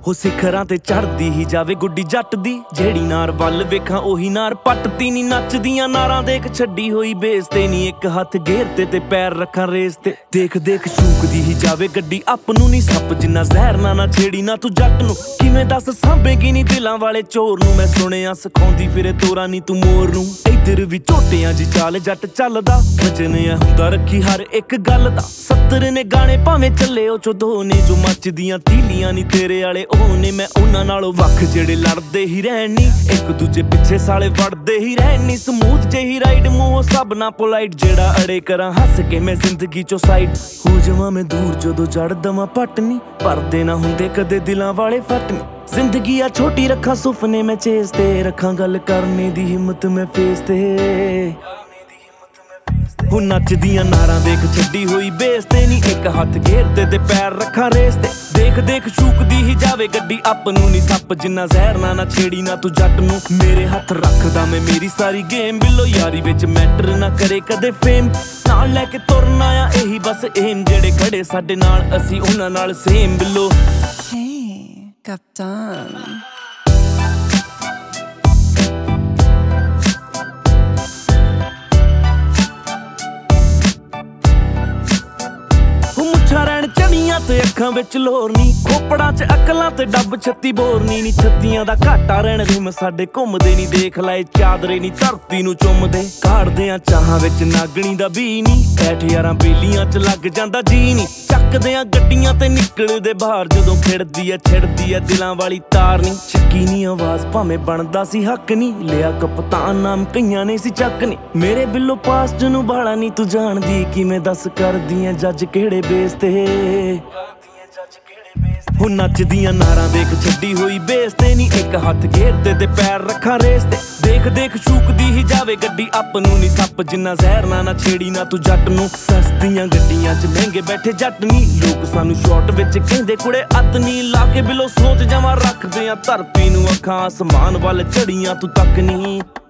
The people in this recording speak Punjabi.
ਹੋ ਸਿਖਰਾਂ ਤੇ ਚੜਦੀ ਹੀ ਜਾਵੇ ਗੁੱਡੀ ਜੱਟ ਦੀ, ਜਿਹੜੀ ਨਾਰ ਵੱਲ ਵੇਖਾਂ ਉਹੀ ਨਾਰ ਪੱਟਦੀ ਨੀ। ਨੱਚਦੀਆਂ ਨਾਰਾਂ ਦੇਖ ਛੱਡੀ ਹੋਈ ਬੇਸ ਤੇ ਨੀ, ਇੱਕ ਹੱਥ ਗੇਰ ਤੇ ਪੈਰ ਰੱਖਾਂ ਰੇਸ ਤੇ। ਦੇਖ ਦੇਖ ਸ਼ੂਕਦੀ ਹੀ ਜਾਵੇ ਗੱਡੀ ਆਪ ਨੂੰ ਨੀ ਸੱਪ ਜਿੰਨਾ ਜ਼ਹਿਰ ਨਾ ਛੇੜੀ ਨਾ ਤੂੰ ਜੱਟ ਨੂੰ। ਕਿਵੇਂ ਦੱਸ ਸਾਂਭੇਗੀ ਨੀ ਦਿਲਾਂ ਵਾਲੇ ਚੋਰ ਨੂੰ, ਮੈਂ ਸੁਣਿਆ ਸਿਖਾਉਂਦੀ ਫਿਰੇ ਤੋਰਾ ਨੀ ਤੂੰ ਮੋਰ ਨੂੰ। ਇੱਧਰ ਵੀ ਝੋਟਿਆਂ ਜੀ ਚਾਲ ਜੱਟ ਚੱਲਦਾ, ਵਜਨਿਆ ਹੁੰਦਾ ਰੱਖੀ ਹਰ ਇੱਕ ਗੱਲ ਦਾ। 70 ਨੇ ਗਾਣੇ ਭਾਵੇਂ ਚੱਲੇ ਉਹ ਚੋਂ ਦੋ ਨੇ, ਜੋ ਮੱਚਦੀਆਂ ਤੀਲੀਆਂ ਨੀ ਤੇਰੇ ਵਾਲੇ ਉਹ ਨੇ। ਮੈਂ ਉਹਨਾਂ ਨਾਲੋਂ ਵੱਖ ਜਿਹੜੇ ਲੜਦੇ ਹੀ ਰਹਿਣ ਨੀ, ਇੱਕ ਦੂਜੇ ਪਿੱਛੇ ਸਾਲੇ ਵੜਦੇ ਹੀ ਰਹਿਣ ਨੀ। ਸਮੂਥ ਜਿਹੀ ਰਾਈਡ ਮੂੰਹੋਂ ਸਭ ਨਾ ਪੋਲਾਈਟ, ਜਿਹੜਾ ਅੜੇ ਕਰਾਂ ਹੱਸ ਕੇ ਮੈਂ ਜ਼ਿੰਦਗੀ ਚੋਂ ਸਾਈਡ ਹੋ ਜਾਵਾਂ ਮੈਂ ਦੂਰ ਜਦੋਂ ਜੜ ਦਵਾਂ ਪੱਟ ਨੀ। ਪਰਦੇ ਨਾ ਹੁੰਦੇ ਕਦੇ ਦਿਲਾਂ ਵਾਲੇ ਫੱਟ ਨੀ। ਜ਼ਿੰਦਗੀ ਆ ਛੋਟੀ ਰੱਖਾਂ ਸੁਪਨੇ ਮੈਂ ਚੇਸ ਤੇ, ਰੱਖਾਂ ਗੱਲ ਕਰਨੇ ਦੀ ਹਿੰਮਤ ਮੈਂ ਫੇਸ ਤੇ। ਹੁਣ ਨੱਚਦੀਆਂ ਨਾਰਾਂ ਦੇਖ ਛੱਡੀ ਹੋਈ ਬੇਸ ਤੇ ਨੀ, ਇੱਕ ਹੱਥ ਘੇਰਦੇ ਤੇ ਪੈਰ ਰੱਖਾਂ ਰੇਸ ਤੇ। ਦੇਖ ਦੇਖ ਸ਼ੂਕਦੀ ਹੀ ਜਾਵੇ ਗੱਡੀ ਆਪ ਨੂੰ ਨੀ ਸੱਪ ਜਿੰਨਾ ਜ਼ਹਿਰ ਨਾ ਛੇੜੀ ਨਾ ਤੂੰ ਜੱਟ ਨੂੰ। ਮੇਰੇ ਹੱਥ ਰੱਖਦਾ ਮੈਂ ਮੇਰੀ ਸਾਰੀ ਗੇਮ, ਬਿੱਲੋ ਯਾਰੀ ਵਿੱਚ ਮੈਟਰ ਨਾ ਕਰੇ ਕਦੇ ਫੇਮ। ਨਾਲ ਲੈ ਕੇ ਤੁਰਨਾ ਆ ਇਹੀ ਬਸ ਏਮ, ਜਿਹੜੇ ਖੜੇ ਸਾਡੇ ਨਾਲ ਅਸੀਂ ਉਹਨਾਂ ਨਾਲ ਸੇਮ ਬਿੱਲੋ। Kaptan. ਰਹਿਣ ਚੜੀਆਂ ਤੇ ਅੱਖਾਂ ਵਿੱਚ ਲੋਰ ਨੀ, ਖੋਪੜਾਂ 'ਚ ਅਕਲਾਂ ਤੇ ਡੱਬ 36 ਬੋਰਨੀ ਨੀ। ਛੱਤੀਆਂ ਦਾ ਘਾਟਾ ਰਹਿਣ ਰਿਮ ਸਾਡੇ ਘੁੰਮਦੇ ਨੀ, ਦੇਖ ਲਾਏ ਚਾਦਰੇ ਨੀ ਧਰਤੀ ਨੂੰ ਚੁੰਮਦੇ। ਕਾੜਦੇ ਆ ਚਾਹਾਂ ਵਿੱਚ ਨਾਗਣੀ ਦਾ ਬੀ ਨੀ, 11 ਬੇਲੀਆਂ 'ਚ ਲੱਗ ਜਾਂਦਾ ਜੀ ਨੀ। ਚੱਕਦੇ ਆ ਗੱਡੀਆਂ ਤੇ ਨਿਕਲਦੇ ਬਾਹਰ, ਜਦੋਂ ਖਿੜਦੀ ਆ ਛਿੜਦੀ ਆ ਦਿਲਾਂ ਵਾਲੀ ਤਾਰ ਨੀ। ਚੱਕੀ ਨੀ ਆਵਾਜ਼ ਭਾਵੇਂ ਬਣਦਾ ਸੀ ਹੱਕ ਨੀ, ਲਿਆ ਕਪਤਾਨ ਨਾਮ ਕਈਆਂ ਨੇ ਸੀ ਚੱਕ ਨੀ। ਮੇਰੇ ਬਿੱਲੋ ਪਾਸਟ ਨੂੰ ਬਾਲਾ ਨੀ ਤੂੰ ਜਾਣਦੀ, ਕਿਵੇਂ ਦੱਸ ਕਰਦੀ ਐ ਜੱਜ ਕਿਹੜੇ ਬੇਸ ਤੇ। ਹੁਣ ਨੱਚਦੀਆਂ ਨਾਰਾਂ ਦੇਖ ਛੱਡੀ ਹੋਈ ਬੇਸ ਤੇ ਨੀ, ਇੱਕ ਹੱਥ ਘੇਰਦੇ ਤੇ ਪੈਰ ਰੱਖਾਂ ਰੇਸ ਤੇ। ਦੇਖ ਦੇਖ ਸ਼ੂਕਦੀ ਹੀ ਜਾਵੇ ਗੱਡੀ ਆਪ ਨੂੰ ਨੀ ਸੱਪ ਜਿੰਨਾ ਜ਼ਹਿਰ ਨਾ ਛੇੜੀ ਨਾ ਤੂੰ ਜੱਟ ਨੂੰ। ਸਸਤੀਆਂ ਗੱਡੀਆਂ 'ਚ ਮਹਿੰਗੇ ਬੈਠੇ ਜੱਟ ਨੀ, ਲੋਕ ਸਾਨੂੰ ਸ਼ਾਰਟ ਵਿੱਚ ਕਹਿੰਦੇ ਕੁੜੇ ਅੱਤ ਨੀ। ਲਾ ਕੇ ਬਿੱਲੋ ਸੋਚ ਜਾਵਾਂ ਰੱਖਦੇ ਆ ਧਰਤੀ ਨੂੰ ਅੱਖਾਂ, ਅਸਮਾਨ ਵੱਲ ਚੜੀਆਂ ਤੂੰ ਤੱਕ ਨੀ।